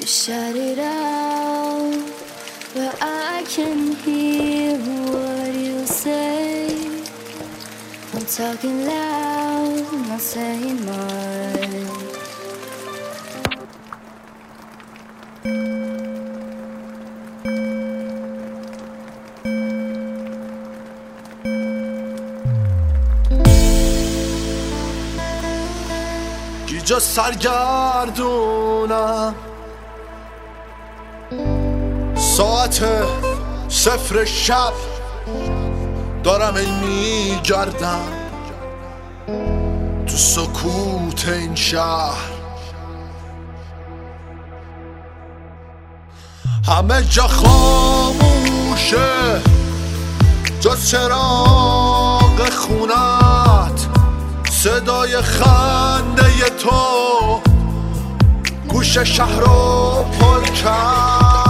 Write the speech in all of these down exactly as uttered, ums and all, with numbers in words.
Shout it out, but I can hear what you say. I'm talking loud, not saying much. گیجا سرگردونم ساعت صفر شب دارم ای میگردم تو سکوت این شهر، همه جا خاموشه جز چراغ خونت، صدای خنده تو گوش شهر رو پر کرد.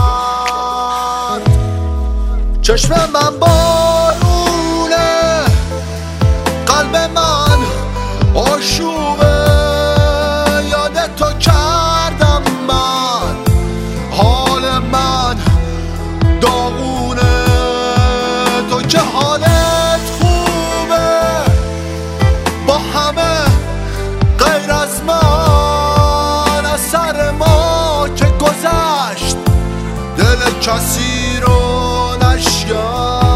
چشم من بارونه، قلب من آشوبه، یاد تو کردم من، حال من داغونه، تو که حالت خوبه با همه غیر از من، از سر ما که گذشت دل کسی رو نشکن.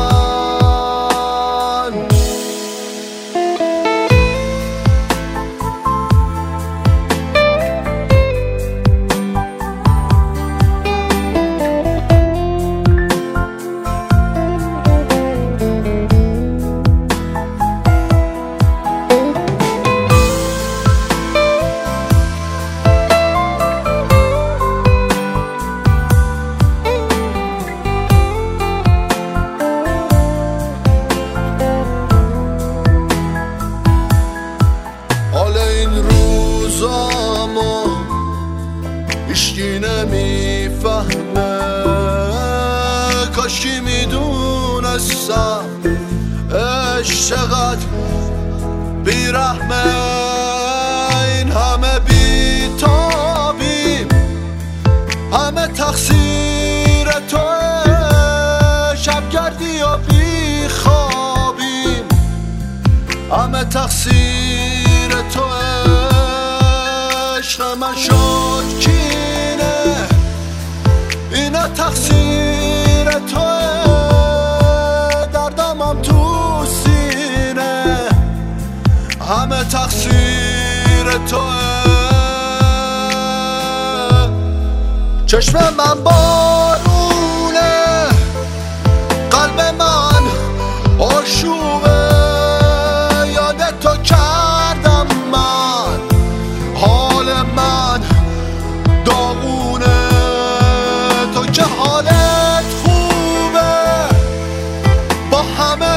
هیچکی نمیفهمه، کاشکی میدونستم عشق چقدر بیرحمه. این همه بیتابیم، همه تقصیر توه، شبگردی و بیخوابیم، همه تقصیر توه. عشق من شد کینه، اینا تقصیر توه، دردم هم تو سینه، همه تقصیر توه. چشم من بارونه، قلب من آشوبه، یاد تو کردم من، حال من داغونه، تو که حالت خوبه با همه